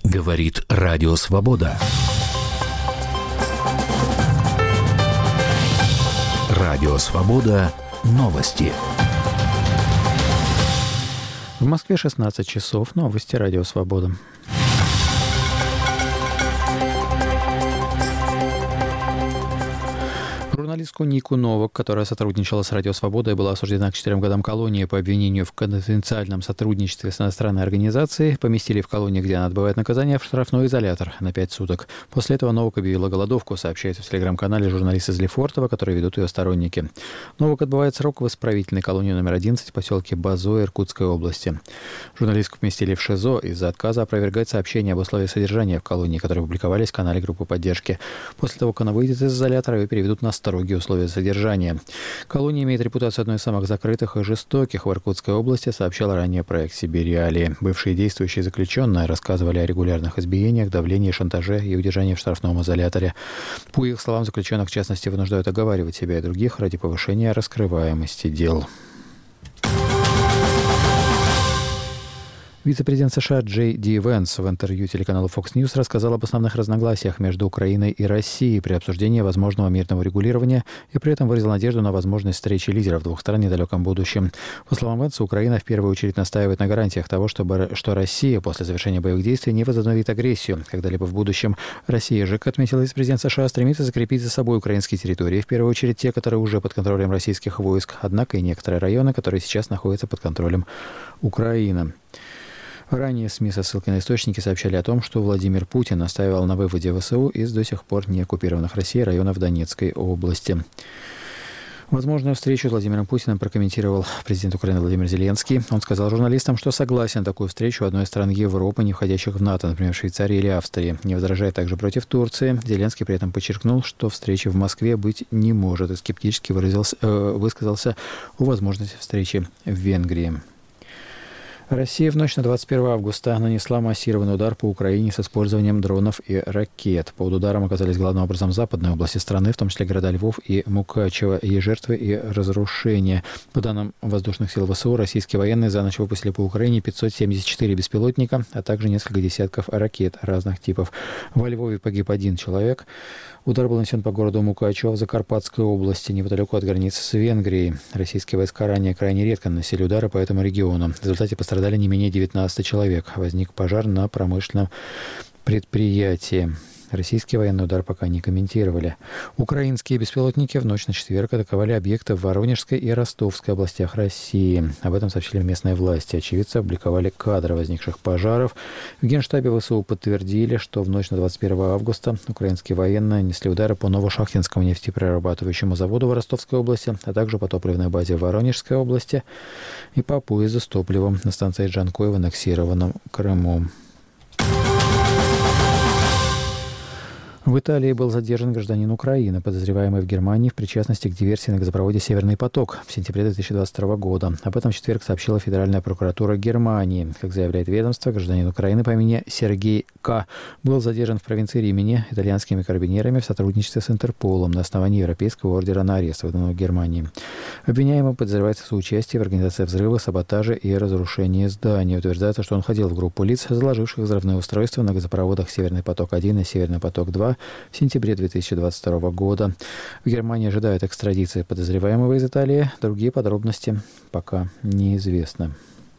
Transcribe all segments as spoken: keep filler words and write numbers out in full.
Говорит Радио Свобода. Радио Свобода. Новости. В Москве шестнадцать часов. Новости Радио Свобода. Журналистку Нику Новак, которая сотрудничала с Радио Свобода и была осуждена к четырем годам колонии по обвинению в конфиденциальном сотрудничестве с иностранной организацией, поместили в колонию, где она отбывает наказание, в штрафной изолятор на пять суток. После этого Новак объявила голодовку, сообщается в телеграм-канале журналиста из Лефортово, который ведут ее сторонники. Новак отбывает срок в исправительной колонии номер одиннадцать в поселке Базо Иркутской области. Журналистку поместили в ШИЗО из-за отказа опровергать сообщения об условиях содержания в колонии, которые публиковались в канале группы поддержки. После того, как она выйдет из изолятора, ее переведут на строгие условия содержания. Колония имеет репутацию одной из самых закрытых и жестоких в Иркутской области, сообщал ранее проект «Сибирь Реалии». Бывшие действующие заключенные рассказывали о регулярных избиениях, давлении, шантаже и удержании в штрафном изоляторе. По их словам, заключенных в частности вынуждают оговаривать себя и других ради повышения раскрываемости дел. Вице-президент США Джей Ди Венс в интервью телеканалу Fox News рассказал об основных разногласиях между Украиной и Россией при обсуждении возможного мирного регулирования и при этом выразил надежду на возможность встречи лидеров двух стран в недалеком будущем. По словам Венса, Украина в первую очередь настаивает на гарантиях того, чтобы, что Россия после завершения боевых действий не возобновит агрессию когда-либо в будущем. Россия же, как отметил вице-президент США, стремится закрепить за собой украинские территории, в первую очередь те, которые уже под контролем российских войск, однако и некоторые районы, которые сейчас находятся под контролем Украины. Ранее СМИ со ссылкой на источники сообщали о том, что Владимир Путин настаивал на выводе ВСУ из до сих пор не оккупированных Россией районов Донецкой области. Возможную встречу с Владимиром Путиным прокомментировал президент Украины Владимир Зеленский. Он сказал журналистам, что согласен на такую встречу одной из стран Европы, не входящих в НАТО, например, Швейцарии или Австрии. Не возражает также против Турции. Зеленский при этом подчеркнул, что встречи в Москве быть не может, и скептически выразился, э, высказался о возможности встречи в Венгрии. Россия в ночь на двадцать первое августа нанесла массированный удар по Украине с использованием дронов и ракет. Под ударом оказались главным образом западные области страны, в том числе города Львов и Мукачево, и жертвы и разрушения. По данным воздушных сил ВСУ, российские военные за ночь выпустили по Украине пятьсот семьдесят четыре беспилотника, а также несколько десятков ракет разных типов. Во Львове погиб один человек. Удар был нанесен по городу Мукачево в Закарпатской области, неподалеку от границы с Венгрией. Российские войска ранее крайне редко наносили удары по этому региону. В результате пострадали не менее девятнадцать человек. Возник пожар на промышленном предприятии. Российские военный удар пока не комментировали. Украинские беспилотники в ночь на четверг атаковали объекты в Воронежской и Ростовской областях России. Об этом сообщили местные власти. Очевидцы опубликовали кадры возникших пожаров. В Генштабе ВСУ подтвердили, что в ночь на двадцать первое августа украинские военные нанесли удары по Новошахтинскому нефтеперерабатывающему заводу в Ростовской области, а также по топливной базе в Воронежской области и по поезду с топливом на станции Джанкой в аннексированном Крыму. В Италии был задержан гражданин Украины, подозреваемый в Германии в причастности к диверсии на газопроводе «Северный поток» в сентябре две тысячи двадцать второго года. Об этом в четверг сообщила Федеральная прокуратура Германии. Как заявляет ведомство, гражданин Украины по имени Сергей К. был задержан в провинции Римини итальянскими карабинерами в сотрудничестве с Интерполом на основании Европейского ордера на арест, выданного Германии. Обвиняемый подозревается в соучастии в организации взрыва, саботаже и разрушении зданий. Утверждается, что он входил в группу лиц, заложивших взрывные устройства на газопроводах «Северный поток-один» и «Северный поток-два» в сентябре две тысячи двадцать второго года. В Германии ожидают экстрадиции подозреваемого из Италии. Другие подробности пока неизвестны.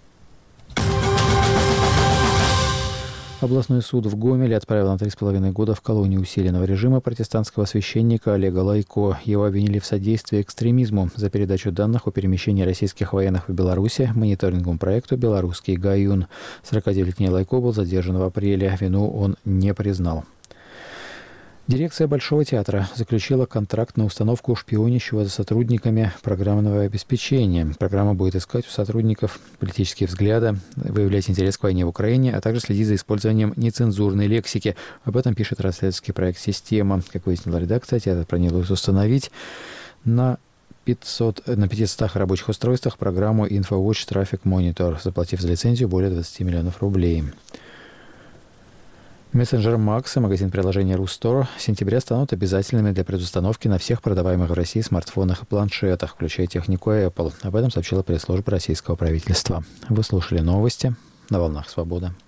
Областной суд в Гомеле отправил на три с половиной года в колонию усиленного режима протестантского священника Олега Лайко. Его обвинили в содействии экстремизму за передачу данных о перемещении российских военных в Беларуси мониторинговому проекту «Белорусский Гаюн». сорокадевятилетний Лайко был задержан в апреле. Вину он не признал. Дирекция Большого театра заключила контракт на установку шпионящего за сотрудниками программного обеспечения. Программа будет искать у сотрудников политические взгляды, выявлять интерес к войне в Украине, а также следить за использованием нецензурной лексики. Об этом пишет расследовательский проект «Система». Как выяснила редакция, театр планирует установить на пятьсот, на пятистах рабочих устройствах программу InfoWatch Traffic Monitor, заплатив за лицензию более двадцати миллионов рублей. Мессенджер Макс и магазин приложения Рустор с сентября станут обязательными для предустановки на всех продаваемых в России смартфонах и планшетах, включая технику Apple. Об этом сообщила пресс-служба российского правительства. Вы слушали новости на волнах «Свобода».